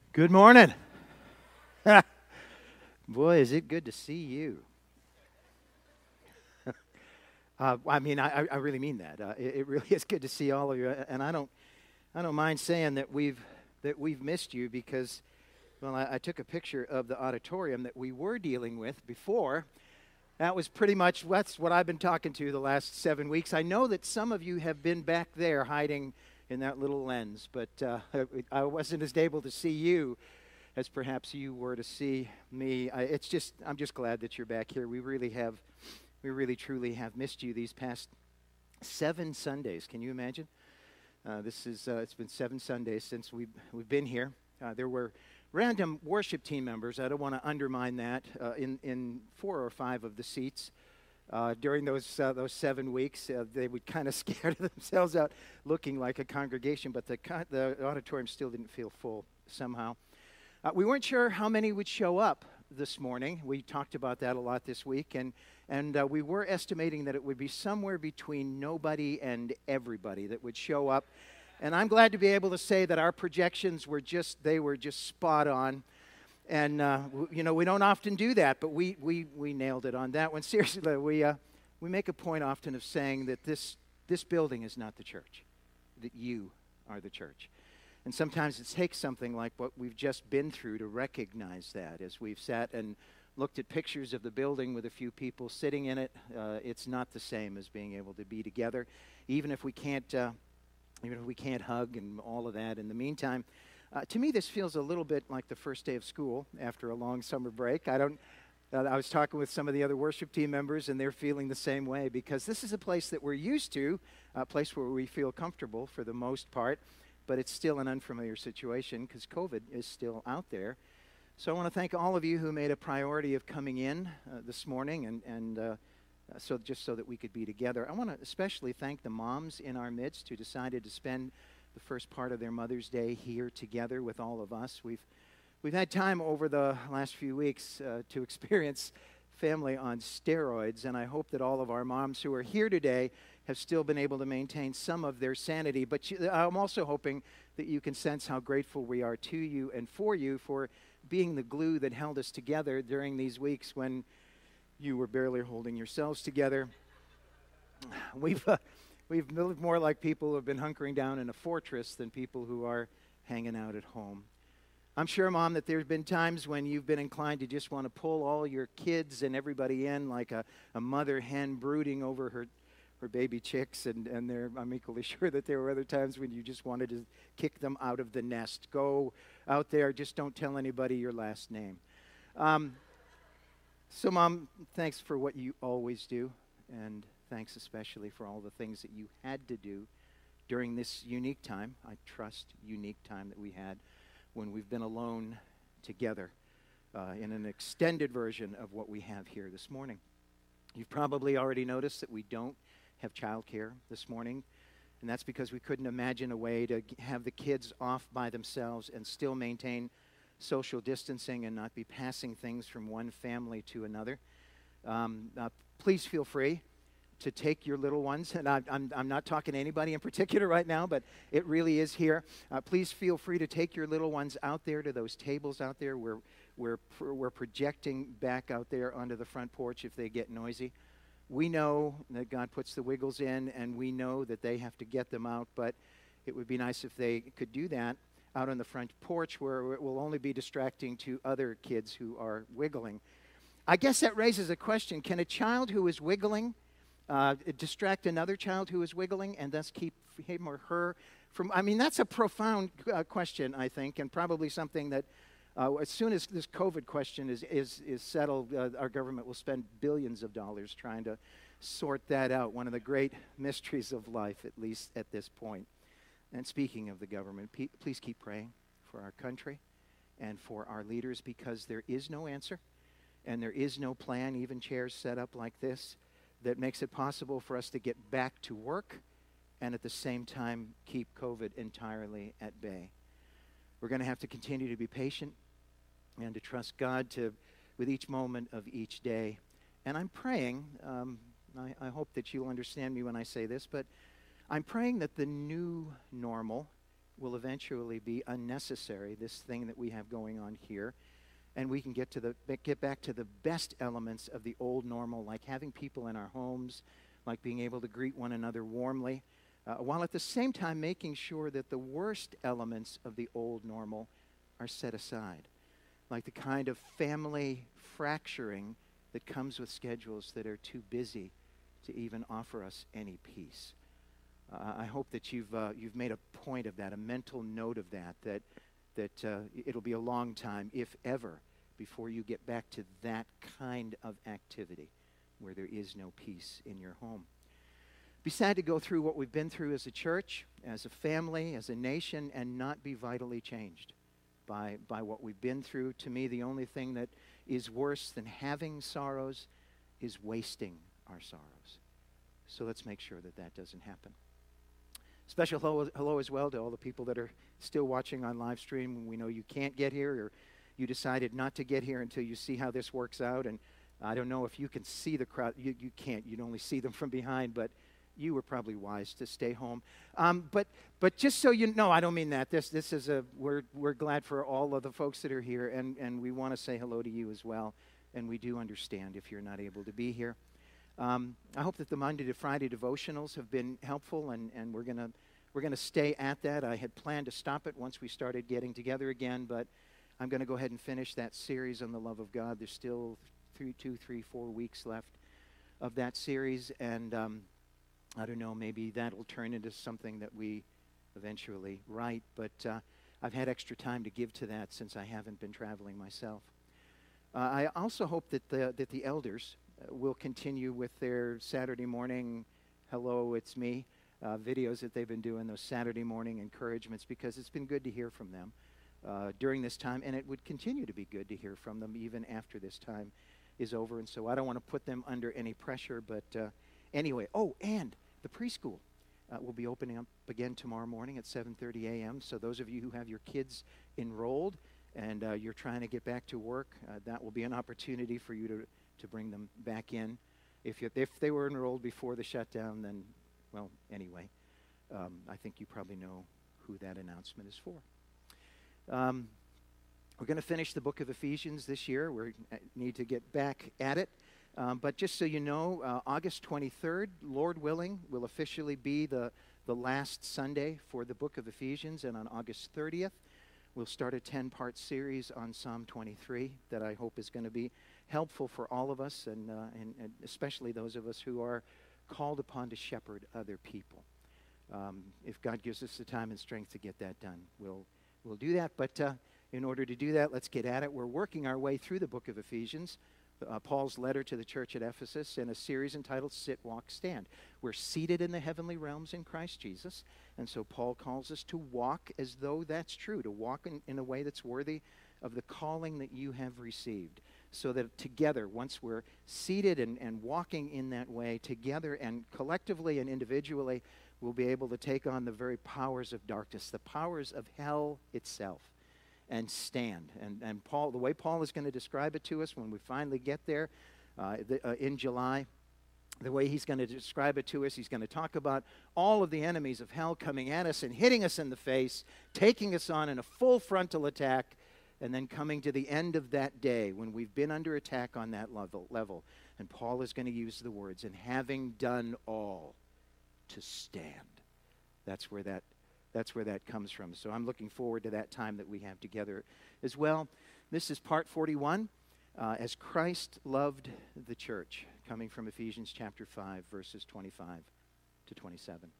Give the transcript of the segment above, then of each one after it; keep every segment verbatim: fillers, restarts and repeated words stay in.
Good morning. Boy, is it good to see you. Uh, I mean, I, I really mean that. Uh, it, it really is good to see all of you, and I don't, I don't mind saying that we've that we've missed you because, well, I, I took a picture of the auditorium that we were dealing with before. That was pretty much that's what I've been talking to the last seven weeks. I know that some of you have been back there hiding in that little lens, but uh, I wasn't as able to see you as perhaps you were to see me. I, it's just I'm just glad that you're back here. We really have, we really truly have missed you these past seven Sundays. Can you imagine? Uh, this is uh, it's been seven Sundays since we've we've been here. Uh, there were random worship team members. I don't want to undermine that uh, in in four or five of the seats. Uh, during those uh, those seven weeks, uh, they would kind of scare themselves out, looking like a congregation, but the co- the auditorium still didn't feel full somehow. Uh, we weren't sure how many would show up this morning. We talked about that a lot this week, and and uh, we were estimating that it would be somewhere between nobody and everybody that would show up. And I'm glad to be able to say that our projections were just they were just spot on. And uh, w- you know, we don't often do that, but we we we nailed it on that one. Seriously, we uh, we make a point often of saying that this this building is not the church, that you are the church. And sometimes it takes something like what we've just been through to recognize that. As we've sat and looked at pictures of the building with a few people sitting in it, uh, it's not the same as being able to be together, even if we can't, uh, even if we can't hug and all of that. In the meantime, uh, to me, this feels a little bit like the first day of school after a long summer break. I don't. Uh, I was talking with some of the other worship team members, and they're feeling the same way because this is a place that we're used to, a place where we feel comfortable for the most part. But it's still an unfamiliar situation because COVID is still out there. So I want to thank all of you who made a priority of coming in uh, this morning and, and uh, so just so that we could be together. I want to especially thank the moms in our midst who decided to spend the first part of their Mother's Day here together with all of us. We've, we've had time over the last few weeks uh, to experience family on steroids, and I hope that all of our moms who are here today have still been able to maintain some of their sanity. But you, I'm also hoping that you can sense how grateful we are to you and for you for being the glue that held us together during these weeks when you were barely holding yourselves together. We've, uh, we've lived more like people who have been hunkering down in a fortress than people who are hanging out at home. I'm sure, Mom, that there's been times when you've been inclined to just want to pull all your kids and everybody in like a, a mother hen brooding over her her baby chicks, and, and there, I'm equally sure that there were other times when you just wanted to kick them out of the nest. Go out there, just don't tell anybody your last name. Um, so, Mom, thanks for what you always do, and thanks especially for all the things that you had to do during this unique time, I trust unique time that we had when we've been alone together uh, in an extended version of what we have here this morning. You've probably already noticed that we don't have childcare this morning, and that's because we couldn't imagine a way to g- have the kids off by themselves and still maintain social distancing and not be passing things from one family to another. Um, uh, please feel free to take your little ones, and I, I'm, I'm not talking to anybody in particular right now, but it really is here. Uh, please feel free to take your little ones out there to those tables out there. We're, we're, pr- we're projecting back out there onto the front porch if they get noisy. We know that God puts the wiggles in, and we know that they have to get them out, but it would be nice if they could do that out on the front porch where it will only be distracting to other kids who are wiggling. I guess that raises a question. Can a child who is wiggling uh, distract another child who is wiggling and thus keep him or her from... I mean, that's a profound uh, question, I think, and probably something that Uh, as soon as this COVID question is, is, is settled, uh, our government will spend billions of dollars trying to sort that out. One of the great mysteries of life, at least at this point. And speaking of the government, pe- please keep praying for our country and for our leaders, because there is no answer and there is no plan, even chairs set up like this, that makes it possible for us to get back to work and at the same time keep COVID entirely at bay. We're going to have to continue to be patient and to trust God to, with each moment of each day. And I'm praying, um, I, I hope that you'll understand me when I say this, but I'm praying that the new normal will eventually be unnecessary, this thing that we have going on here, and we can get to the get back to the best elements of the old normal, like having people in our homes, like being able to greet one another warmly, uh, while at the same time making sure that the worst elements of the old normal are set aside, like the kind of family fracturing that comes with schedules that are too busy to even offer us any peace. Uh, I hope that you've uh, you've made a point of that, a mental note of that, that that uh, it'll be a long time, if ever, before you get back to that kind of activity where there is no peace in your home. Be sad to go through what we've been through as a church, as a family, as a nation, and not be vitally changed by, by what we've been through. To me, the only thing that is worse than having sorrows is wasting our sorrows. So let's make sure that that doesn't happen. Special hello, hello as well to all the people that are still watching on live stream. We know you can't get here, or you decided not to get here until you see how this works out. And I don't know if you can see the crowd. You, you can't. You'd only see them from behind, but you were probably wise to stay home. Um, but but just so you know, I don't mean that. This this is a we're we're glad for all of the folks that are here, and and we want to say hello to you as well. And we do understand if you're not able to be here. Um, I hope that the Monday to Friday devotionals have been helpful, and and we're gonna we're gonna stay at that. I had planned to stop it once we started getting together again, but I'm going to go ahead and finish that series on the love of God. There's still three, two, three, four weeks left of that series, and um, I don't know, maybe that will turn into something that we eventually write, but uh, I've had extra time to give to that since I haven't been traveling myself. Uh, I also hope that the, that the elders uh, will continue with their Saturday morning, hello, it's me, uh, videos that they've been doing, those Saturday morning encouragements, because it's been good to hear from them uh, during this time, and it would continue to be good to hear from them even after this time is over. And so I don't want to put them under any pressure, but uh, anyway, oh, and the preschool uh, will be opening up again tomorrow morning at seven thirty a.m. So those of you who have your kids enrolled and uh, you're trying to get back to work, uh, that will be an opportunity for you to, to bring them back in. If, you, if they were enrolled before the shutdown, then, well, anyway, um, I think you probably know who that announcement is for. Um, we're going to finish the book of Ephesians this year. We need to get back at it. Um, but just so you know, uh, August twenty-third, Lord willing, will officially be the, the last Sunday for the book of Ephesians. And on August thirtieth, we'll start a ten-part series on Psalm twenty-three that I hope is going to be helpful for all of us, and, uh, and, and especially those of us who are called upon to shepherd other people. Um, if God gives us the time and strength to get that done, we'll, we'll do that. But uh, in order to do that, let's get at it. We're working our way through the book of Ephesians. Uh, Paul's letter to the church at Ephesus, in a series entitled Sit, Walk, Stand. We're seated in the heavenly realms in Christ Jesus, and so Paul calls us to walk as though that's true, to walk in, in a way that's worthy of the calling that you have received, so that together, once we're seated and, and walking in that way, together and collectively and individually, we'll be able to take on the very powers of darkness, the powers of hell itself, and stand. And, and Paul, the way Paul is going to describe it to us when we finally get there uh, the, uh, in July, the way he's going to describe it to us, he's going to talk about all of the enemies of hell coming at us and hitting us in the face, taking us on in a full frontal attack, and then coming to the end of that day when we've been under attack on that level. level. And Paul is going to use the words, and having done all, to stand. That's where that That's where that comes from. So I'm looking forward to that time that we have together as well. This is part forty-one, uh, as Christ loved the church, coming from Ephesians chapter five, verses twenty-five to twenty-seven.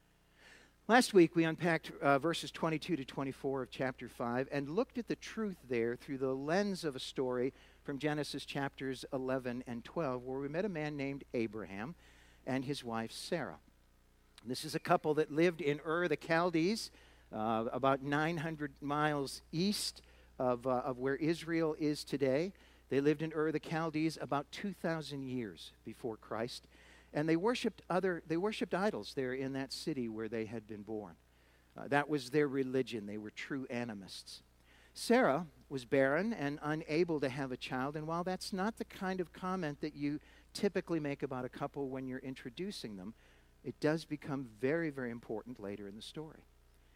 Last week we unpacked uh, verses twenty-two to twenty-four of chapter five and looked at the truth there through the lens of a story from Genesis chapters eleven and twelve, where we met a man named Abraham and his wife Sarah. This is a couple that lived in Ur the Chaldees, uh, about nine hundred miles east of, uh, of where Israel is today. They lived in Ur the Chaldees about two thousand years before Christ, and they worshipped other they worshipped idols there in that city where they had been born. Uh, that was their religion. They were true animists. Sarah was barren and unable to have a child, and while that's not the kind of comment that you typically make about a couple when you're introducing them, it does become very, very important later in the story.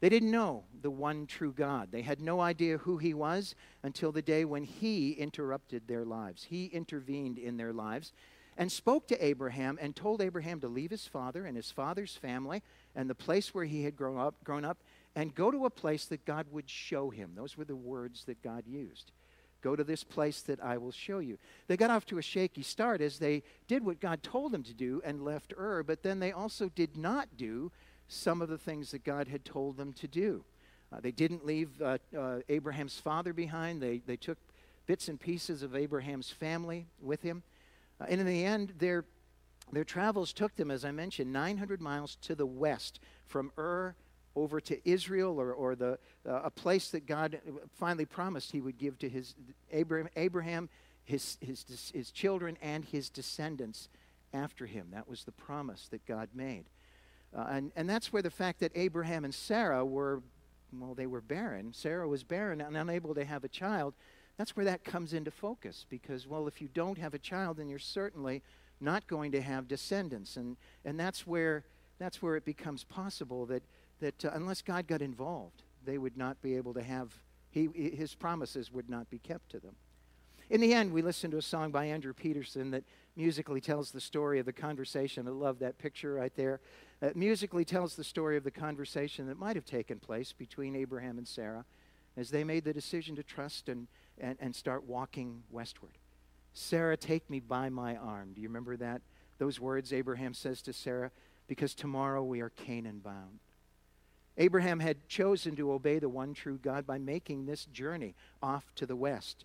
They didn't know the one true God. They had no idea who he was until the day when he interrupted their lives. He intervened in their lives and spoke to Abraham and told Abraham to leave his father and his father's family and the place where he had grown up, grown up and go to a place that God would show him. Those were the words that God used. Go to this place that I will show you. They got off to a shaky start as they did what God told them to do and left Ur, but then they also did not do some of the things that God had told them to do. Uh, they didn't leave uh, uh, Abraham's father behind. They, they took bits and pieces of Abraham's family with him. Uh, and in the end, their, their travels took them, as I mentioned, nine hundred miles to the west from Ur over to Israel, or, or the, uh, a place that God finally promised he would give to his Abraham, Abraham his, his, his children, and his descendants after him. That was the promise that God made. Uh, and, and that's where the fact that Abraham and Sarah were, well, they were barren. Sarah was barren and unable to have a child. That's where that comes into focus because, well, if you don't have a child, then you're certainly not going to have descendants. And, and that's where that's where it becomes possible that, that uh, unless God got involved, they would not be able to have, he, his promises would not be kept to them. In the end, we listened to a song by Andrew Peterson that musically tells the story of the conversation. I love that picture right there. It musically tells the story of the conversation that might have taken place between Abraham and Sarah as they made the decision to trust and, and, and start walking westward. Sarah, take me by my arm. Do you remember that? Those words Abraham says to Sarah, because tomorrow we are Canaan bound. Abraham had chosen to obey the one true God by making this journey off to the west,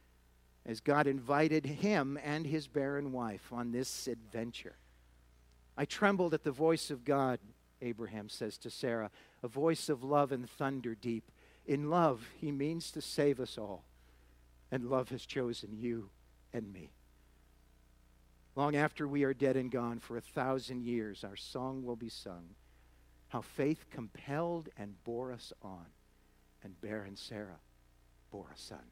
as God invited him and his barren wife on this adventure. I trembled at the voice of God, Abraham says to Sarah, a voice of love and thunder deep. In love, he means to save us all, and love has chosen you and me. Long after we are dead and gone for a thousand years, our song will be sung, how faith compelled and bore us on, and barren Sarah bore a son.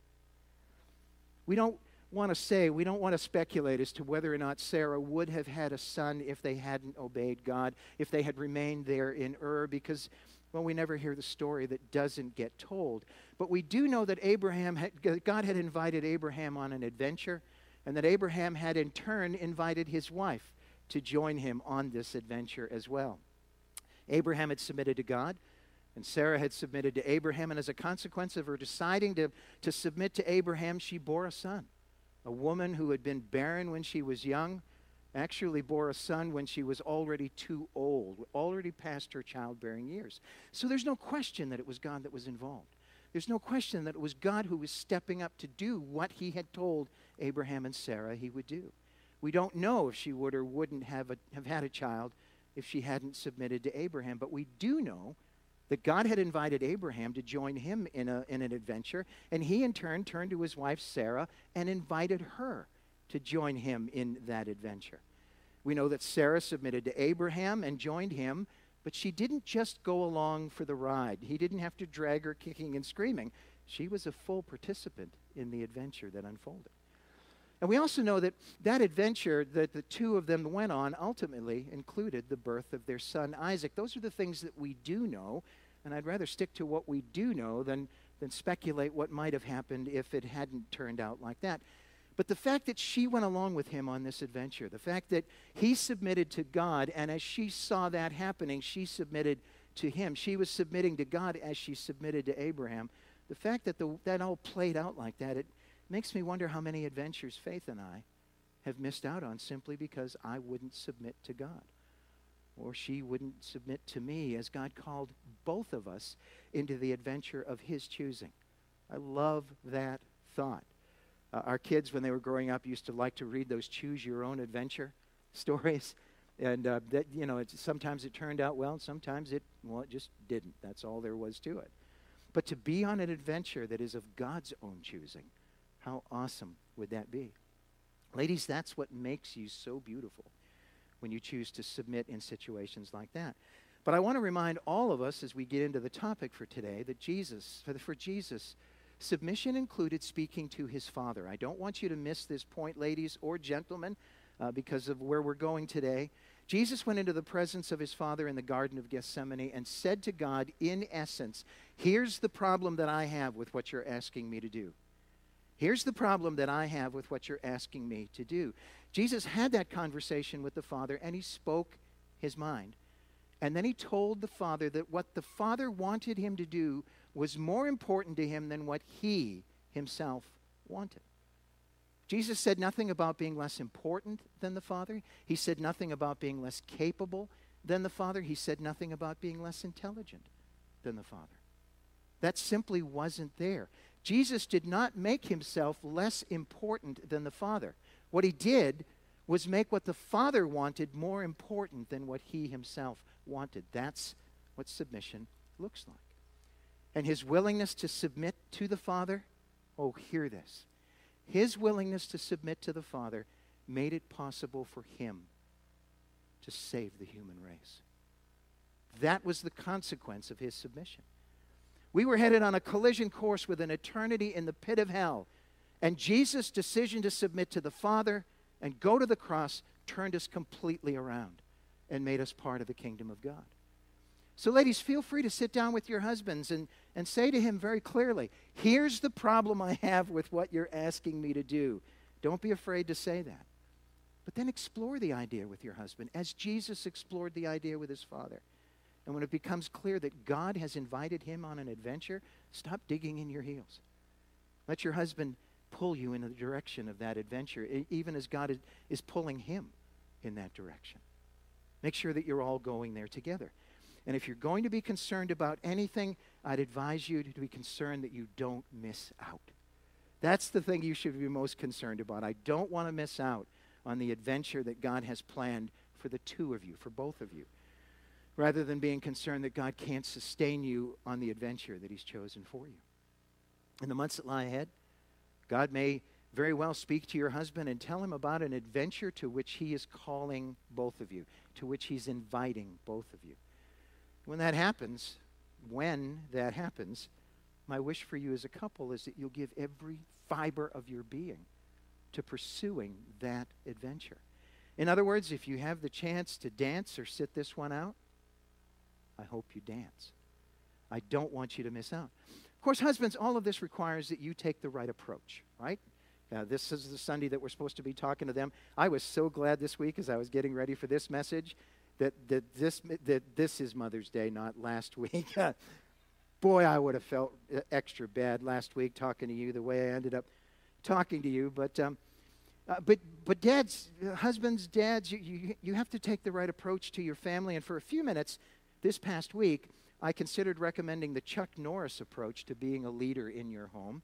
We don't want to say, we don't want to speculate as to whether or not Sarah would have had a son if they hadn't obeyed God, if they had remained there in Ur, because, well, we never hear the story that doesn't get told. But we do know that Abraham had, God had invited Abraham on an adventure, and that Abraham had in turn invited his wife to join him on this adventure as well. Abraham had submitted to God, and Sarah had submitted to Abraham, and as a consequence of her deciding to, to submit to Abraham, she bore a son. A woman who had been barren when she was young actually bore a son when she was already too old, already past her childbearing years. So there's no question that it was God that was involved. There's no question that it was God who was stepping up to do what he had told Abraham and Sarah he would do. We don't know if she would or wouldn't have, a, have had a child if she hadn't submitted to Abraham, but we do know that God had invited Abraham to join him in, a, in an adventure, and he in turn turned to his wife Sarah and invited her to join him in that adventure. We know that Sarah submitted to Abraham and joined him, but she didn't just go along for the ride. He didn't have to drag her kicking and screaming. She was a full participant in the adventure that unfolded. And we also know that that adventure that the two of them went on ultimately included the birth of their son Isaac. Those are the things that we do know, and I'd rather stick to what we do know than, than speculate what might have happened if it hadn't turned out like that. But the fact that she went along with him on this adventure, the fact that he submitted to God, and as she saw that happening, she submitted to him. She was submitting to God as she submitted to Abraham. The fact that the, that all played out like that, it makes me wonder how many adventures Faith and I have missed out on simply because I wouldn't submit to God, or she wouldn't submit to me as God called both of us into the adventure of his choosing. I love that thought. Uh, our kids, when they were growing up, used to like to read those choose your own adventure stories. And uh, that, you know, it's, sometimes it turned out well, and sometimes it, well, it just didn't. That's all there was to it. But to be on an adventure that is of God's own choosing, how awesome would that be? Ladies, that's what makes you so beautiful, when you choose to submit in situations like that. But I want to remind all of us as we get into the topic for today that Jesus, for, the, for Jesus, submission included speaking to his Father. I don't want you to miss this point, ladies or gentlemen, uh, because of where we're going today. Jesus went into the presence of his Father in the Garden of Gethsemane and said to God, in essence, here's the problem that I have with what you're asking me to do. Here's the problem that I have with what you're asking me to do. Jesus had that conversation with the Father, and he spoke his mind. And then he told the Father that what the Father wanted him to do was more important to him than what he himself wanted. Jesus said nothing about being less important than the Father. He said nothing about being less capable than the Father. He said nothing about being less intelligent than the Father. That simply wasn't there. Jesus did not make himself less important than the Father. What he did was make what the Father wanted more important than what he himself wanted. That's what submission looks like. And his willingness to submit to the Father, oh, hear this. His willingness to submit to the Father made it possible for him to save the human race. That was the consequence of his submission. We were headed on a collision course with an eternity in the pit of hell, and Jesus' decision to submit to the Father and go to the cross turned us completely around and made us part of the kingdom of God. So ladies, feel free to sit down with your husbands and, and say to him very clearly, here's the problem I have with what you're asking me to do. Don't be afraid to say that. But then explore the idea with your husband as Jesus explored the idea with his Father. And when it becomes clear that God has invited him on an adventure, stop digging in your heels. Let your husband pull you in the direction of that adventure, even as God is, is pulling him in that direction. Make sure that you're all going there together. And if you're going to be concerned about anything, I'd advise you to be concerned that you don't miss out. That's the thing you should be most concerned about. I don't want to miss out on the adventure that God has planned for the two of you, for both of you, rather than being concerned that God can't sustain you on the adventure that he's chosen for you. In the months that lie ahead, God may very well speak to your husband and tell him about an adventure to which he is calling both of you, to which he's inviting both of you. When that happens, when that happens, my wish for you as a couple is that you'll give every fiber of your being to pursuing that adventure. In other words, if you have the chance to dance or sit this one out, I hope you dance. I don't want you to miss out. Of course, husbands, all of this requires that you take the right approach, right? Now, this is the Sunday that we're supposed to be talking to them. I was so glad this week as I was getting ready for this message that, that, this, that this is Mother's Day, not last week. Boy, I would have felt extra bad last week talking to you the way I ended up talking to you. But um, uh, but but dads, uh, husbands, dads, you, you, you have to take the right approach to your family. And for a few minutes this past week, I considered recommending the Chuck Norris approach to being a leader in your home.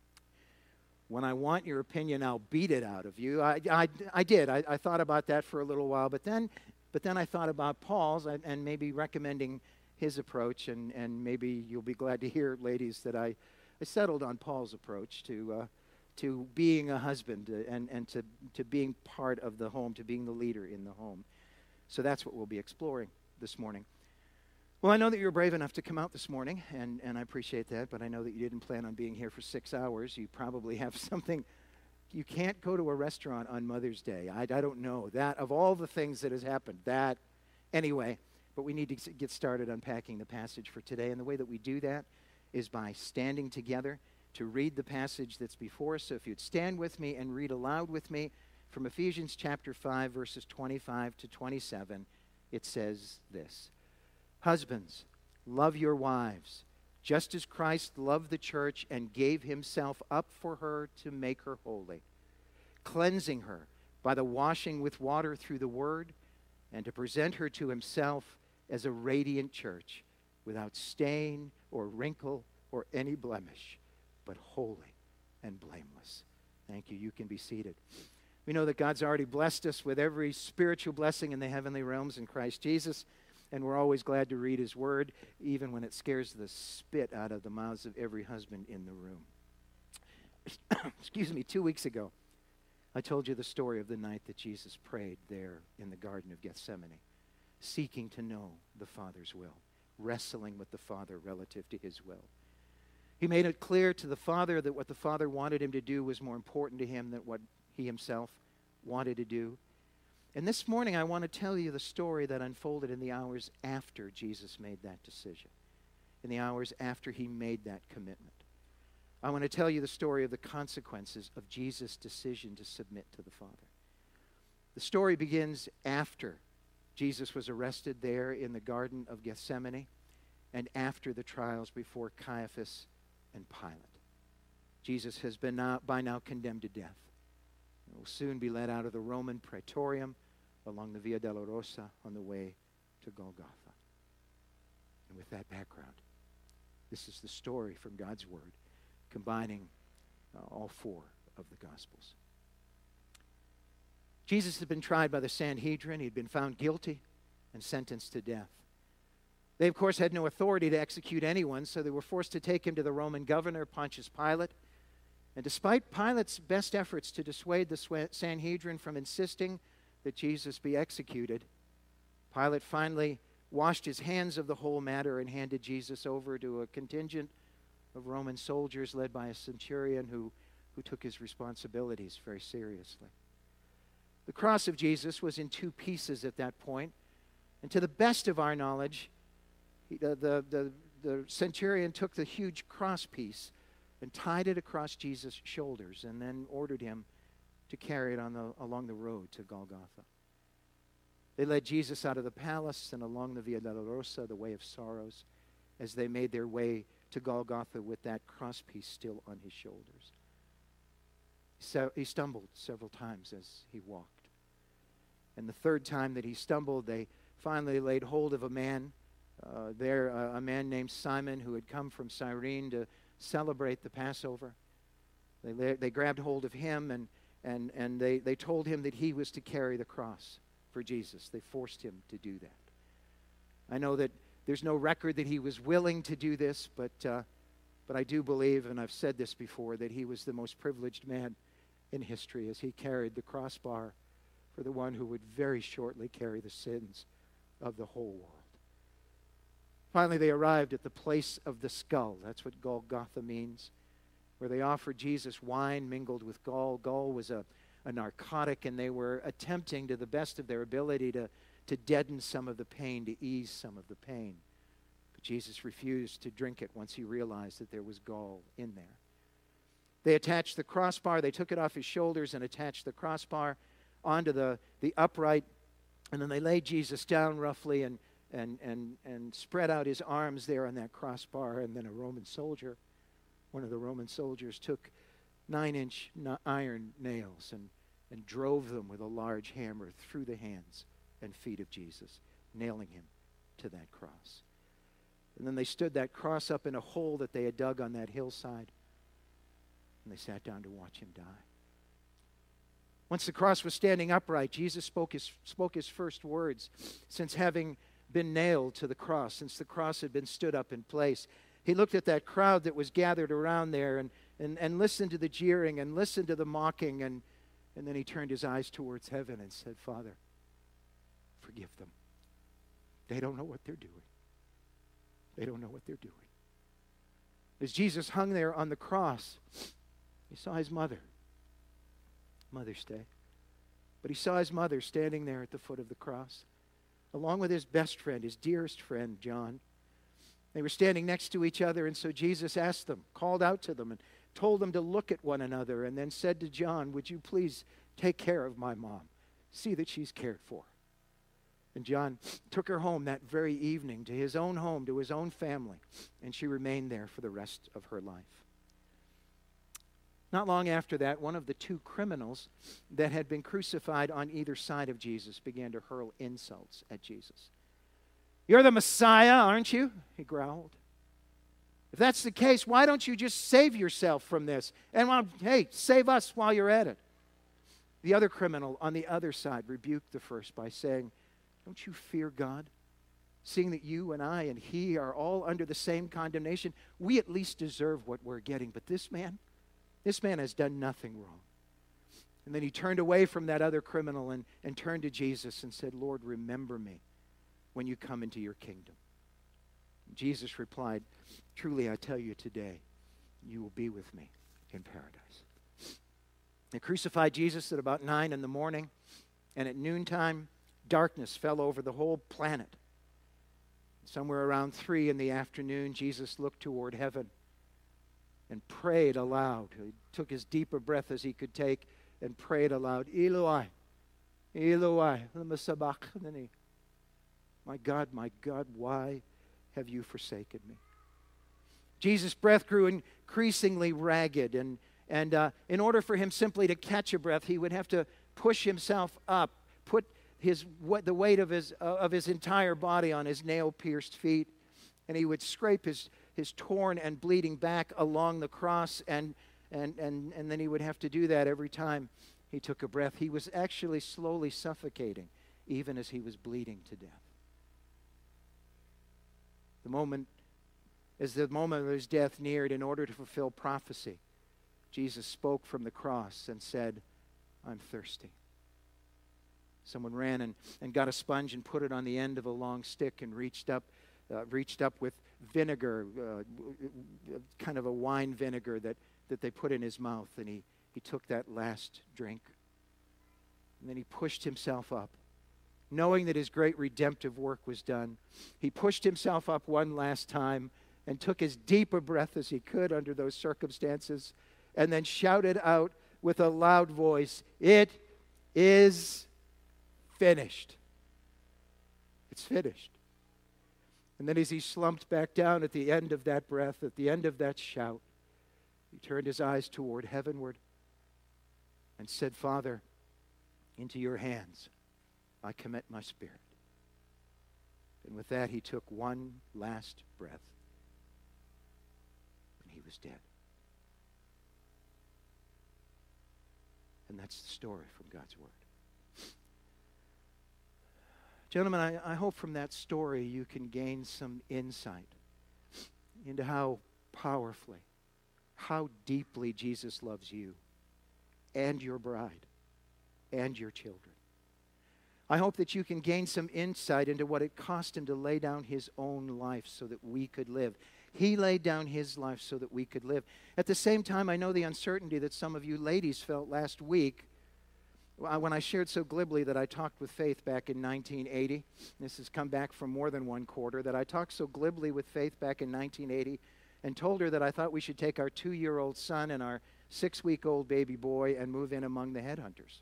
When I want your opinion, I'll beat it out of you. I, I, I did. I, I thought about that for a little while, but then but then I thought about Paul's and, and maybe recommending his approach, and, and maybe you'll be glad to hear, ladies, that I, I settled on Paul's approach to uh, to being a husband and, and to, to being part of the home, to being the leader in the home. So that's what we'll be exploring this morning. Well, I know that you're brave enough to come out this morning, and, and I appreciate that, but I know that you didn't plan on being here for six hours. You probably have something. You can't go to a restaurant on Mother's Day. I, I don't know. That, of all the things that has happened, that, anyway, but we need to get started unpacking the passage for today, and the way that we do that is by standing together to read the passage that's before us. So if you'd stand with me and read aloud with me from Ephesians chapter five, verses twenty-five to twenty-seven, it says this. Husbands, love your wives, just as Christ loved the church and gave himself up for her to make her holy, cleansing her by the washing with water through the word, and to present her to himself as a radiant church, without stain or wrinkle or any blemish, but holy and blameless. Thank you. You can be seated. We know that God's already blessed us with every spiritual blessing in the heavenly realms in Christ Jesus. And we're always glad to read his word, even when it scares the spit out of the mouths of every husband in the room. Excuse me, two weeks ago, I told you the story of the night that Jesus prayed there in the Garden of Gethsemane, seeking to know the Father's will, wrestling with the Father relative to his will. He made it clear to the Father that what the Father wanted him to do was more important to him than what he himself wanted to do. And this morning I want to tell you the story that unfolded in the hours after Jesus made that decision, in the hours after he made that commitment. I want to tell you the story of the consequences of Jesus' decision to submit to the Father. The story begins after Jesus was arrested there in the Garden of Gethsemane and after the trials before Caiaphas and Pilate. Jesus has been now, by now condemned to death. He will soon be led out of the Roman Praetorium along the Via Dolorosa on the way to Golgotha. And with that background, this is the story from God's Word, combining uh, all four of the Gospels. Jesus had been tried by the Sanhedrin. He had been found guilty and sentenced to death. They, of course, had no authority to execute anyone, so they were forced to take him to the Roman governor, Pontius Pilate. And despite Pilate's best efforts to dissuade the Sanhedrin from insisting that Jesus be executed, Pilate finally washed his hands of the whole matter and handed Jesus over to a contingent of Roman soldiers led by a centurion who, who took his responsibilities very seriously. The cross of Jesus was in two pieces at that point, and to the best of our knowledge, he, the, the, the, the centurion took the huge cross piece and tied it across Jesus' shoulders and then ordered him to carry it on the, along the road to Golgotha. They led Jesus out of the palace and along the Via Dolorosa, the way of sorrows, as they made their way to Golgotha with that cross piece still on his shoulders. So he stumbled several times as he walked. And the third time that he stumbled, they finally laid hold of a man uh, there, uh, a man named Simon who had come from Cyrene to celebrate the Passover. They, they grabbed hold of him and, and, and they, they told him that he was to carry the cross for Jesus. They forced him to do that. I know that there's no record that he was willing to do this, but, uh, but I do believe, and I've said this before, that he was the most privileged man in history as he carried the crossbar for the one who would very shortly carry the sins of the whole world. Finally, they arrived at the place of the skull. That's what Golgotha means, where they offered Jesus wine mingled with gall. Gall was a, a narcotic, and they were attempting to the best of their ability to, to deaden some of the pain, to ease some of the pain. But Jesus refused to drink it once he realized that there was gall in there. They attached the crossbar. They took it off his shoulders and attached the crossbar onto the, the upright, and then they laid Jesus down roughly and, and, and, and spread out his arms there on that crossbar, and then a Roman soldier, one of the Roman soldiers, took nine-inch iron nails and, and drove them with a large hammer through the hands and feet of Jesus, nailing him to that cross. And then they stood that cross up in a hole that they had dug on that hillside, and they sat down to watch him die. Once the cross was standing upright, Jesus spoke his, spoke his first words since having been nailed to the cross, since the cross had been stood up in place. He looked at that crowd that was gathered around there and, and, and listened to the jeering and listened to the mocking, and, and then he turned his eyes towards heaven and said, "Father, forgive them. They don't know what they're doing. They don't know what they're doing." As Jesus hung there on the cross, he saw his mother. Mother's Day. But he saw his mother standing there at the foot of the cross, along with his best friend, his dearest friend, John. They were standing next to each other, and so Jesus asked them, called out to them, and told them to look at one another, and then said to John, "Would you please take care of my mom? See that she's cared for." And John took her home that very evening, to his own home, to his own family, and she remained there for the rest of her life. Not long after that, one of the two criminals that had been crucified on either side of Jesus began to hurl insults at Jesus. "You're the Messiah, aren't you?" he growled. "If that's the case, why don't you just save yourself from this? And, well, hey, save us while you're at it." The other criminal on the other side rebuked the first by saying, "Don't you fear God? Seeing that you and I and he are all under the same condemnation, we at least deserve what we're getting. But this man, this man has done nothing wrong." And then he turned away from that other criminal and, and turned to Jesus and said, "Lord, remember me when you come into your kingdom." And Jesus replied, "Truly I tell you today, you will be with me in paradise." They crucified Jesus at about nine in the morning, And at noontime, darkness fell over the whole planet. Somewhere around three in the afternoon, Jesus looked toward heaven and prayed aloud. He took as deep a breath as he could take and prayed aloud, Eloi, Eloi, lama sabachthani. My God, my God, why have you forsaken me? Jesus' breath grew increasingly ragged, and, and uh, in order for him simply to catch a breath, he would have to push himself up, put his what the weight of his uh, of his entire body on his nail-pierced feet, and he would scrape his his torn and bleeding back along the cross, and and and and then he would have to do that every time he took a breath. He was actually slowly suffocating, even as he was bleeding to death. The moment, as the moment of his death neared, in order to fulfill prophecy, Jesus spoke from the cross and said, I'm thirsty. Someone ran and, and got a sponge and put it on the end of a long stick and reached up, uh, reached up with vinegar, uh, kind of a wine vinegar that, that they put in his mouth, and he, he took that last drink. And then he pushed himself up. Knowing that his great redemptive work was done, he pushed himself up one last time and took as deep a breath as he could under those circumstances, and then shouted out with a loud voice, it is finished. It's finished. And then as he slumped back down at the end of that breath, at the end of that shout, he turned his eyes toward heavenward and said, Father, into your hands I commit my spirit. And with that, he took one last breath, and he was dead. And that's the story from God's Word. Gentlemen, I, I hope from that story you can gain some insight into how powerfully, how deeply Jesus loves you and your bride and your children. I hope that you can gain some insight into what it cost him to lay down his own life so that we could live. He laid down his life so that we could live. At the same time, I know the uncertainty that some of you ladies felt last week when I shared so glibly that I talked with Faith back in nineteen eighty. This has come back from more than one quarter. That I talked so glibly with Faith back in nineteen eighty and told her that I thought we should take our two-year-old son and our six-week-old baby boy and move in among the headhunters.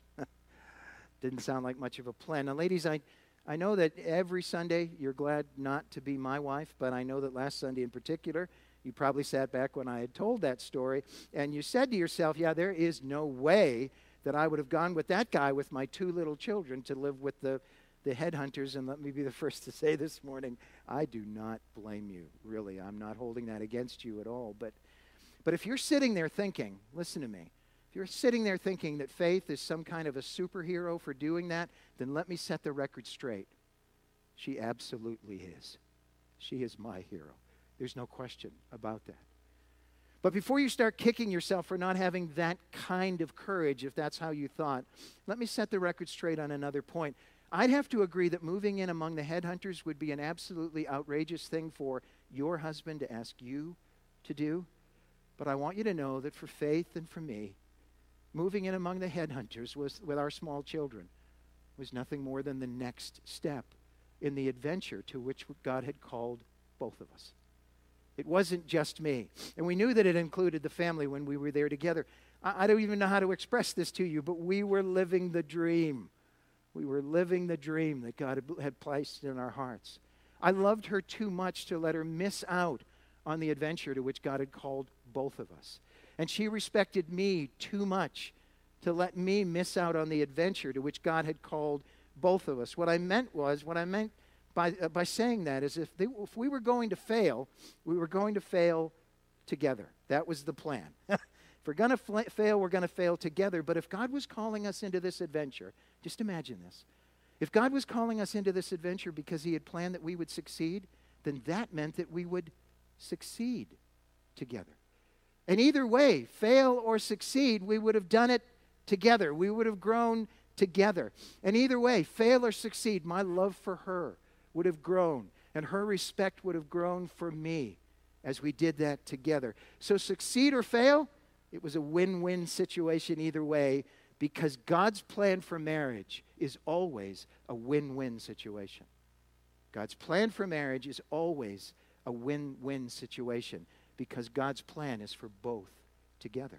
Didn't sound like much of a plan. Now, ladies, I, I know that every Sunday you're glad not to be my wife, but I know that last Sunday in particular, you probably sat back when I had told that story, and you said to yourself, yeah, there is no way that I would have gone with that guy with my two little children to live with the, the headhunters. And let me be the first to say this morning, I do not blame you, really. I'm not holding that against you at all. But, but if you're sitting there thinking, listen to me, you're sitting there thinking that Faith is some kind of a superhero for doing that, then let me set the record straight. She absolutely is. She is my hero. There's no question about that. But before you start kicking yourself for not having that kind of courage, if that's how you thought, let me set the record straight on another point. I'd have to agree that moving in among the headhunters would be an absolutely outrageous thing for your husband to ask you to do. But I want you to know that for Faith and for me, moving in among the headhunters was, with our small children was nothing more than the next step in the adventure to which God had called both of us. It wasn't just me. And we knew that it included the family when we were there together. I, I don't even know how to express this to you, but we were living the dream. We were living the dream that God had, had placed in our hearts. I loved her too much to let her miss out on the adventure to which God had called both of us. And she respected me too much to let me miss out on the adventure to which God had called both of us. What I meant was, what I meant by, uh, by saying that is if, they, if we were going to fail, we were going to fail together. That was the plan. If we're going to fl- fail, we're going to fail together. But if God was calling us into this adventure, just imagine this. If God was calling us into this adventure because he had planned that we would succeed, then that meant that we would succeed together. And either way, fail or succeed, we would have done it together. We would have grown together. And either way, fail or succeed, my love for her would have grown, and her respect would have grown for me as we did that together. So succeed or fail, it was a win-win situation either way, because God's plan for marriage is always a win-win situation. God's plan for marriage is always a win-win situation because God's plan is for both together.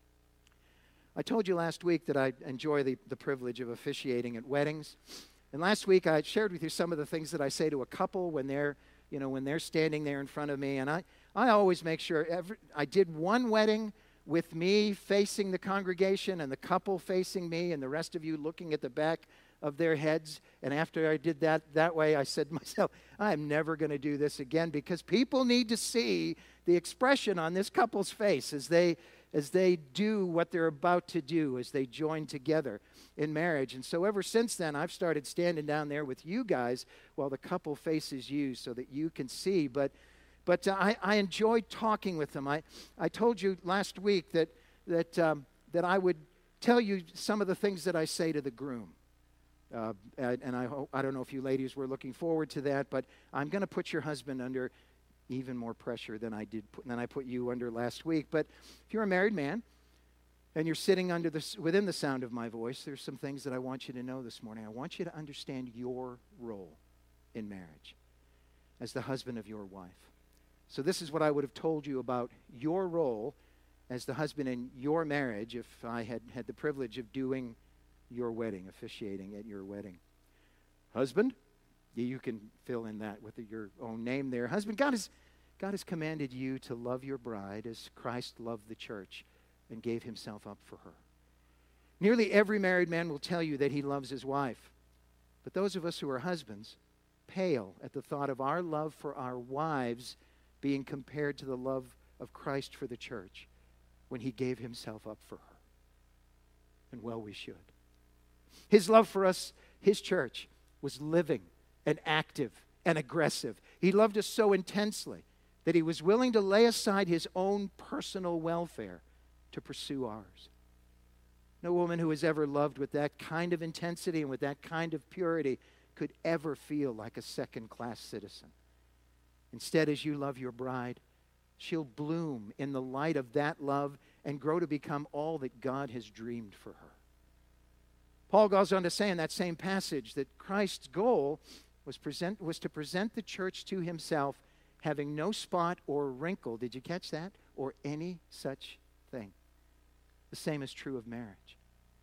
I told you last week that I enjoy the, the privilege of officiating at weddings. And last week I shared with you some of the things that I say to a couple when they're, you know, when they're standing there in front of me. And I, I always make sure, every, I did one wedding with me facing the congregation and the couple facing me and the rest of you looking at the back of their heads. And after I did that that way, I said to myself, I'm never going to do this again because people need to see the expression on this couple's face as they as they do what they're about to do, as they join together in marriage. And so ever since then, I've started standing down there with you guys while the couple faces you so that you can see. But but uh, I, I enjoy talking with them. I, I told you last week that, that, um, that I would tell you some of the things that I say to the groom. Uh, and and I, hope, I don't know if you ladies were looking forward to that, but I'm going to put your husband under even more pressure than I did put, than I put you under last week. But if you're a married man and you're sitting under the, within the sound of my voice, there's some things that I want you to know this morning. I want you to understand your role in marriage as the husband of your wife. So this is what I would have told you about your role as the husband in your marriage if I had had the privilege of doing your wedding, officiating at your wedding. Husband, you can fill in that with your own name there. Husband, God has, God has commanded you to love your bride as Christ loved the church and gave himself up for her. Nearly every married man will tell you that he loves his wife. But those of us who are husbands pale at the thought of our love for our wives being compared to the love of Christ for the church when he gave himself up for her. And well, we should. His love for us, his church, was living and active and aggressive. He loved us so intensely that he was willing to lay aside his own personal welfare to pursue ours. No woman who has ever loved with that kind of intensity and with that kind of purity could ever feel like a second-class citizen. Instead, as you love your bride, she'll bloom in the light of that love and grow to become all that God has dreamed for her. Paul goes on to say in that same passage that Christ's goal was, present, was to present the church to himself having no spot or wrinkle. Did you catch that? Or any such thing. The same is true of marriage.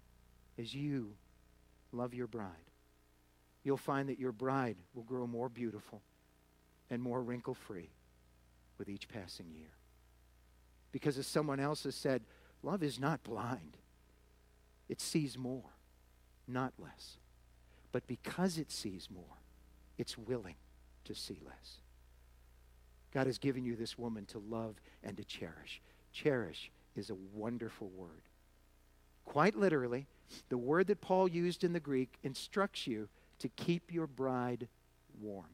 As you love your bride, you'll find that your bride will grow more beautiful and more wrinkle-free with each passing year. Because as someone else has said, love is not blind. It sees more, not less. But because it sees more, it's willing to see less. God has given you this woman to love and to cherish. Cherish is a wonderful word. Quite literally, the word that Paul used in the Greek instructs you to keep your bride warm.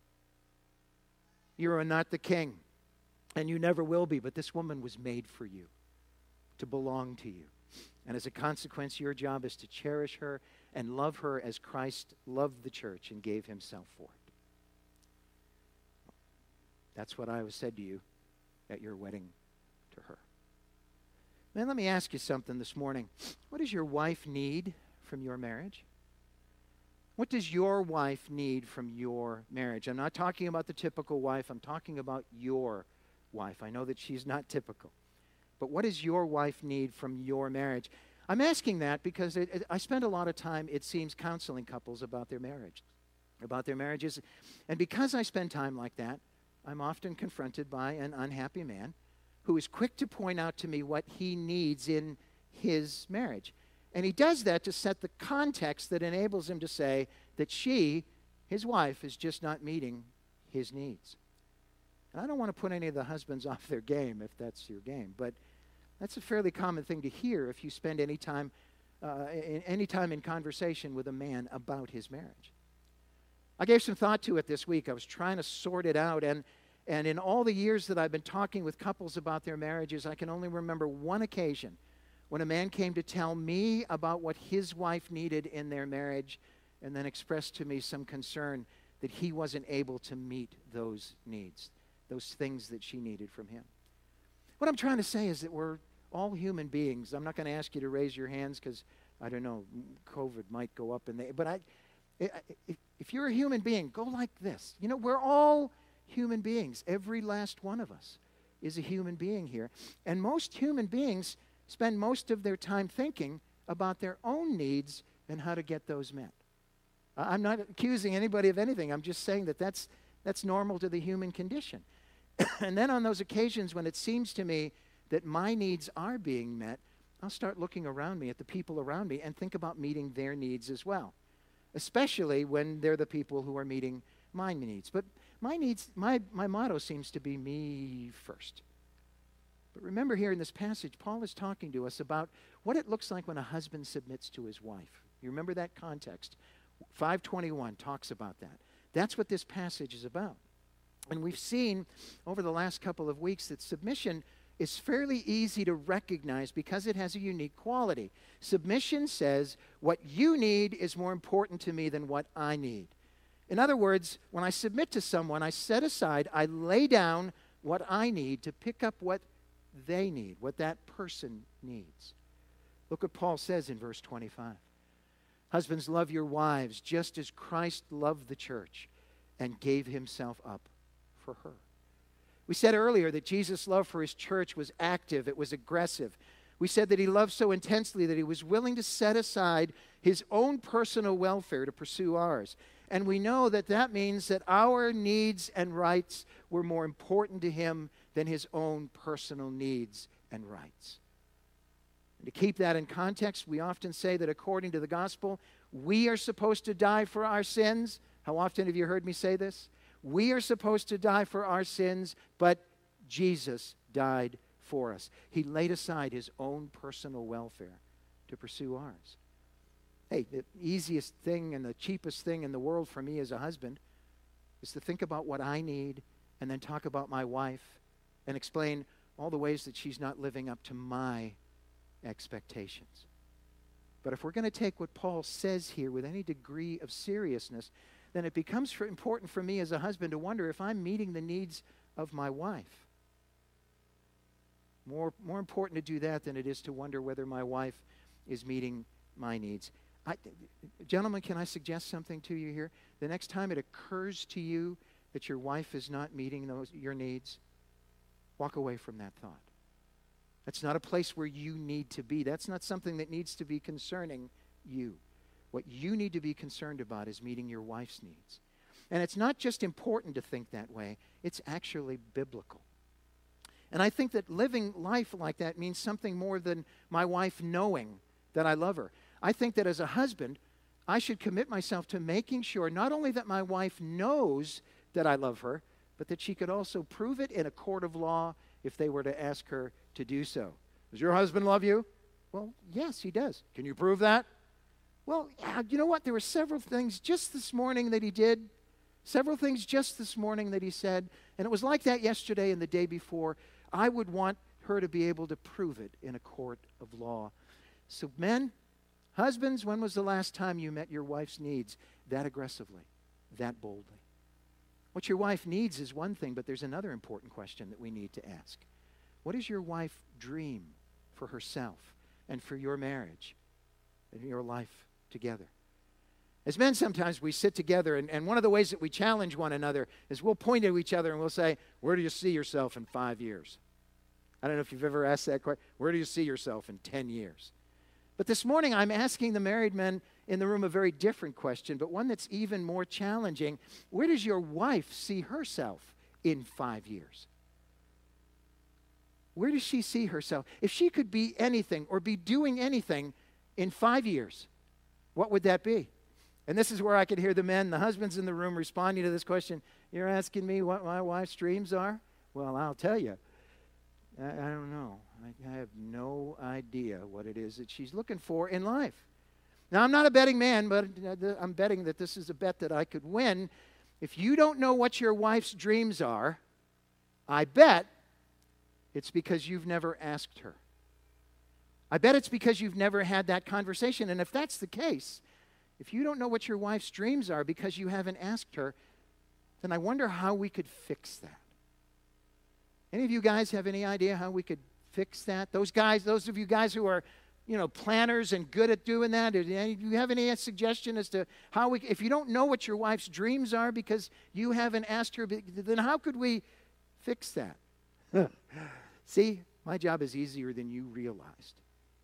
You are not the king, and you never will be, but this woman was made for you, to belong to you. And as a consequence, your job is to cherish her and love her as Christ loved the church and gave himself for it. That's what I was said to you at your wedding to her. Man, let me ask you something this morning. What does your wife need from your marriage? What does your wife need from your marriage? I'm not talking about the typical wife. I'm talking about your wife. I know that she's not typical. But what does your wife need from your marriage? I'm asking that because it, it, I spend a lot of time, it seems, counseling couples about their marriage, about their marriages. And because I spend time like that, I'm often confronted by an unhappy man who is quick to point out to me what he needs in his marriage. And he does that to set the context that enables him to say that she, his wife, is just not meeting his needs. And I don't want to put any of the husbands off their game if that's your game, but that's a fairly common thing to hear if you spend any time, uh, in, any time in conversation with a man about his marriage. I gave some thought to it this week. I was trying to sort it out, and and in all the years that I've been talking with couples about their marriages, I can only remember one occasion when a man came to tell me about what his wife needed in their marriage and then expressed to me some concern that he wasn't able to meet those needs, those things that she needed from him. What I'm trying to say is that we're all human beings, I'm not going to ask you to raise your hands because, I don't know, COVID might go up in the, but I, if, if you're a human being, go like this. You know, we're all human beings. Every last one of us is a human being here. And most human beings spend most of their time thinking about their own needs and how to get those met. I'm not accusing anybody of anything. I'm just saying that that's, that's normal to the human condition. And then on those occasions when it seems to me that my needs are being met, I'll start looking around me at the people around me and think about meeting their needs as well, especially when they're the people who are meeting my needs. But my needs, my, my motto seems to be me first. But remember here in this passage, Paul is talking to us about what it looks like when a husband submits to his wife. You remember that context? five twenty-one talks about that. That's what this passage is about. And we've seen over the last couple of weeks that submission is fairly easy to recognize because it has a unique quality. Submission says, what you need is more important to me than what I need. In other words, when I submit to someone, I set aside, I lay down what I need to pick up what they need, what that person needs. Look what Paul says in verse twenty-five. Husbands, love your wives just as Christ loved the church and gave himself up for her. We said earlier that Jesus' love for his church was active, it was aggressive. We said that he loved so intensely that he was willing to set aside his own personal welfare to pursue ours. And we know that that means that our needs and rights were more important to him than his own personal needs and rights. And to keep that in context, we often say that according to the gospel, we are supposed to die for our sins. How often have you heard me say this? We are supposed to die for our sins, but Jesus died for us. He laid aside his own personal welfare to pursue ours. Hey, the easiest thing and the cheapest thing in the world for me as a husband is to think about what I need and then talk about my wife and explain all the ways that she's not living up to my expectations. But if we're going to take what Paul says here with any degree of seriousness, then it becomes for important for me as a husband to wonder if I'm meeting the needs of my wife. More, more important to do that than it is to wonder whether my wife is meeting my needs. I, gentlemen, can I suggest something to you here? The next time it occurs to you that your wife is not meeting those your needs, walk away from that thought. That's not a place where you need to be. That's not something that needs to be concerning you. What you need to be concerned about is meeting your wife's needs. And it's not just important to think that way, it's actually biblical. And I think that living life like that means something more than my wife knowing that I love her. I think that as a husband, I should commit myself to making sure not only that my wife knows that I love her, but that she could also prove it in a court of law if they were to ask her to do so. Does your husband love you? Well, yes, he does. Can you prove that? Well, yeah, you know what? There were several things just this morning that he did. Several things just this morning that he said. And it was like that yesterday and the day before. I would want her to be able to prove it in a court of law. So men, husbands, when was the last time you met your wife's needs that aggressively, that boldly? What your wife needs is one thing, but there's another important question that we need to ask. What does your wife dream for herself and for your marriage and your life together? As men, sometimes we sit together, and, and one of the ways that we challenge one another is we'll point at each other and we'll say, where do you see yourself in five years? I don't know if you've ever asked that question. Where do you see yourself in ten years? But this morning, I'm asking the married men in the room a very different question, but one that's even more challenging. Where does your wife see herself in five years? Where does she see herself? If she could be anything or be doing anything in five years, what would that be? And this is where I could hear the men, the husbands in the room responding to this question. You're asking me what my wife's dreams are? Well, I'll tell you. I, I don't know. I, I have no idea what it is that she's looking for in life. Now, I'm not a betting man, but I'm betting that this is a bet that I could win. If you don't know what your wife's dreams are, I bet it's because you've never asked her. I bet it's because you've never had that conversation. And if that's the case, if you don't know what your wife's dreams are because you haven't asked her, then I wonder how we could fix that. Any of you guys have any idea how we could fix that? Those guys, those of you guys who are, you know, planners and good at doing that, do you have any suggestion as to how we, if you don't know what your wife's dreams are because you haven't asked her, then how could we fix that? See, my job is easier than you realized.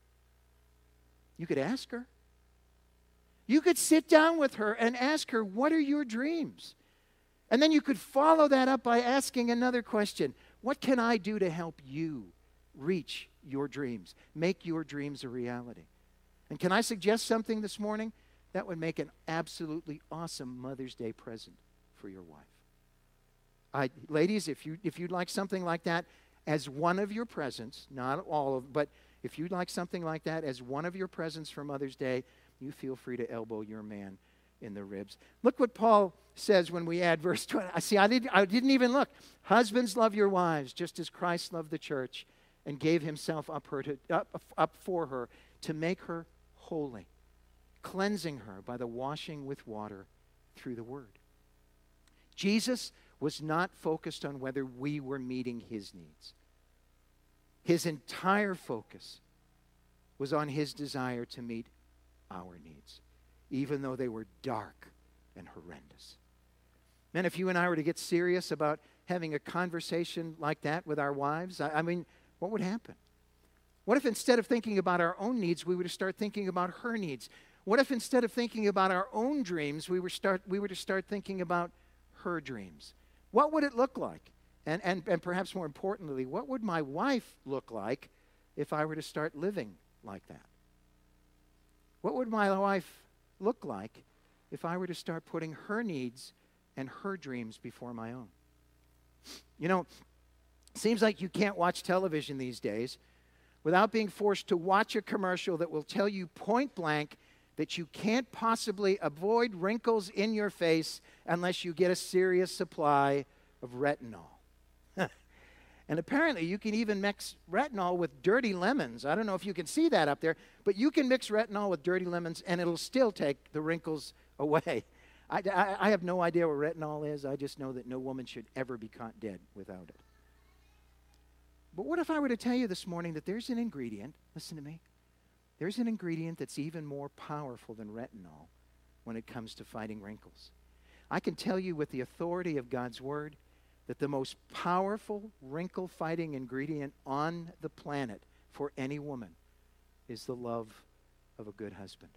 You could ask her. You could sit down with her and ask her, what are your dreams? And then you could follow that up by asking another question. What can I do to help you reach your dreams? Make your dreams a reality. And can I suggest something this morning? That would make an absolutely awesome Mother's Day present for your wife. I, ladies, if, you, if you'd like something like that as one of your presents, not all of, but if you'd like something like that as one of your presents for Mother's Day, you feel free to elbow your man in the ribs. Look what Paul says when we add verse twenty. I see, I didn't, I didn't even look. Husbands, love your wives, just as Christ loved the church and gave himself up, her to, up, up for her to make her holy, cleansing her by the washing with water through the word. Jesus was not focused on whether we were meeting his needs. His entire focus was on his desire to meet our needs, even though they were dark and horrendous. Man, if you and I were to get serious about having a conversation like that with our wives, I, I mean, what would happen? What if instead of thinking about our own needs, we were to start thinking about her needs? What if instead of thinking about our own dreams, we were, start, we were to start thinking about her dreams? What would it look like? And, and, and perhaps more importantly, what would my wife look like if I were to start living like that? What would my wife look like if I were to start putting her needs and her dreams before my own? You know, it seems like you can't watch television these days without being forced to watch a commercial that will tell you point blank that you can't possibly avoid wrinkles in your face unless you get a serious supply of retinol. And apparently you can even mix retinol with dirty lemons. I don't know if you can see that up there, but you can mix retinol with dirty lemons and it'll still take the wrinkles away. I, I, I have no idea what retinol is. I just know that no woman should ever be caught dead without it. But what if I were to tell you this morning that there's an ingredient, listen to me, there's an ingredient that's even more powerful than retinol when it comes to fighting wrinkles. I can tell you with the authority of God's word that the most powerful wrinkle-fighting ingredient on the planet for any woman is the love of a good husband.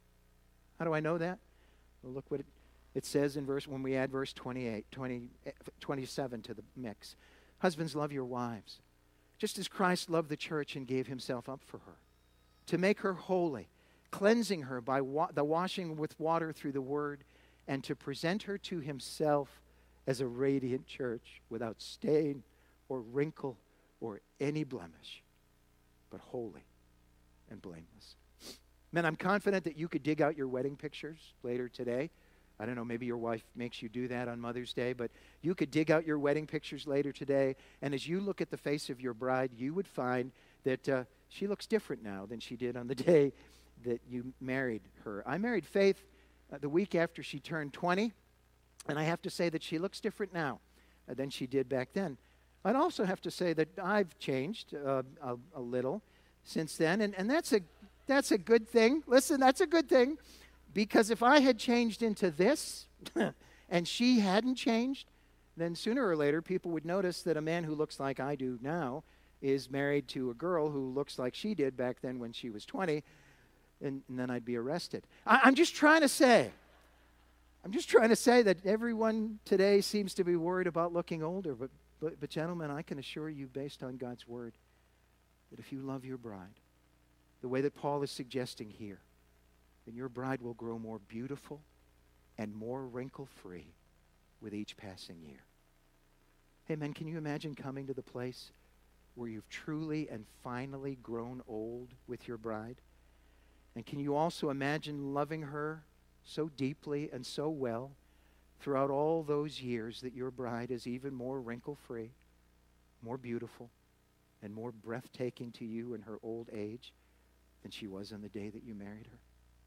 How do I know that? Well, look what it, it says in verse, when we add verse twenty-eight, twenty, twenty-seven to the mix. Husbands, love your wives, just as Christ loved the church and gave himself up for her, to make her holy, cleansing her by wa- the washing with water through the word, and to present her to himself as a radiant church without stain or wrinkle or any blemish, but holy and blameless. Men, I'm confident that you could dig out your wedding pictures later today. I don't know, maybe your wife makes you do that on Mother's Day, but you could dig out your wedding pictures later today, and as you look at the face of your bride, you would find that uh, she looks different now than she did on the day that you married her. I married Faith uh, the week after she turned twenty. And I have to say that she looks different now uh, than she did back then. I'd also have to say that I've changed uh, a, a little since then, and, and that's a that's a good thing. Listen, that's a good thing, because if I had changed into this and she hadn't changed, then sooner or later people would notice that a man who looks like I do now is married to a girl who looks like she did back then when she was twenty, and, and then I'd be arrested. I, I'm just trying to say... I'm just trying to say that everyone today seems to be worried about looking older, but, but, but gentlemen, I can assure you, based on God's word, that if you love your bride, the way that Paul is suggesting here, then your bride will grow more beautiful and more wrinkle-free with each passing year. Hey, men, can you imagine coming to the place where you've truly and finally grown old with your bride? And can you also imagine loving her so deeply and so well throughout all those years that your bride is even more wrinkle-free, more beautiful, and more breathtaking to you in her old age than she was on the day that you married her?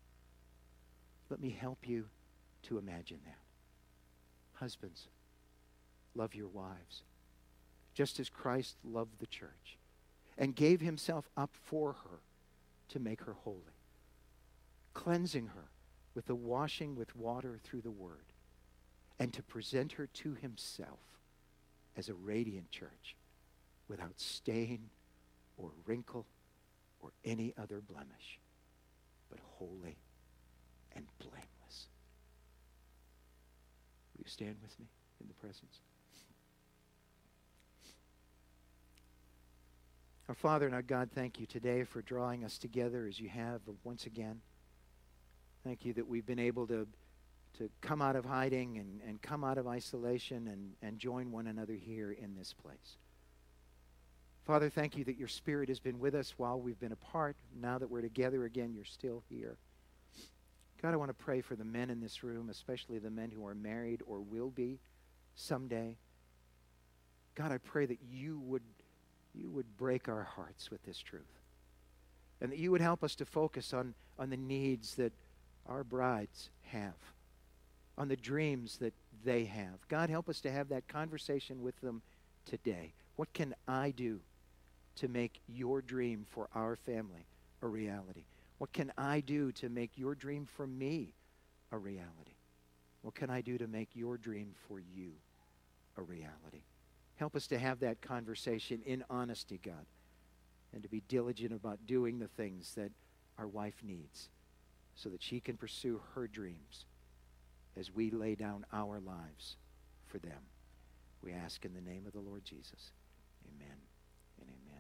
Let me help you to imagine that. Husbands, love your wives, just as Christ loved the church and gave himself up for her to make her holy, cleansing her with the washing with water through the word, and to present her to himself as a radiant church without stain or wrinkle or any other blemish, but holy and blameless. Will you stand with me in the presence? Our Father and our God, thank you today for drawing us together as you have once again. Thank you that we've been able to, to come out of hiding and, and come out of isolation and, and join one another here in this place. Father, thank you that your Spirit has been with us while we've been apart. Now that we're together again, you're still here. God, I want to pray for the men in this room, especially the men who are married or will be someday. God, I pray that you would you would break our hearts with this truth. And that you would help us to focus on, on the needs that our brides have, on the dreams that they have. God, help us to have that conversation with them today. What can I do to make your dream for our family a reality? What can I do to make your dream for me a reality? What can I do to make your dream for you a reality? Help us to have that conversation in honesty, God, and to be diligent about doing the things that our wife needs so that she can pursue her dreams as we lay down our lives for them. We ask in the name of the Lord Jesus. Amen and amen.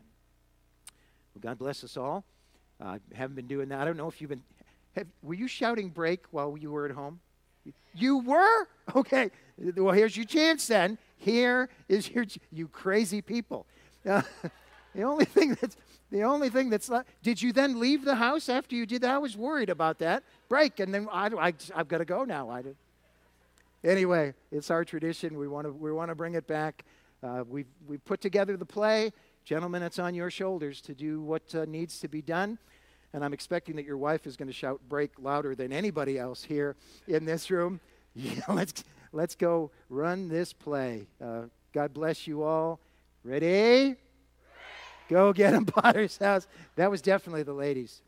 Well, God bless us all. I uh, haven't been doing that. I don't know if you've been... Have, were you shouting break while you were at home? You were? Okay. Well, here's your chance then. Here is your... You crazy people. Uh, the only thing that's... The only thing that's... Left, did you then leave the house after you did that? I was worried about that. Break, and then I, I, I've got to go now. I did. Anyway, it's our tradition. We want to we want to bring it back. Uh, we've, we've put together the play. Gentlemen, it's on your shoulders to do what uh, needs to be done. And I'm expecting that your wife is going to shout break louder than anybody else here in this room. Yeah, let's, let's go run this play. Uh, God bless you all. Ready? Go get 'em, Potter's House. That was definitely the ladies.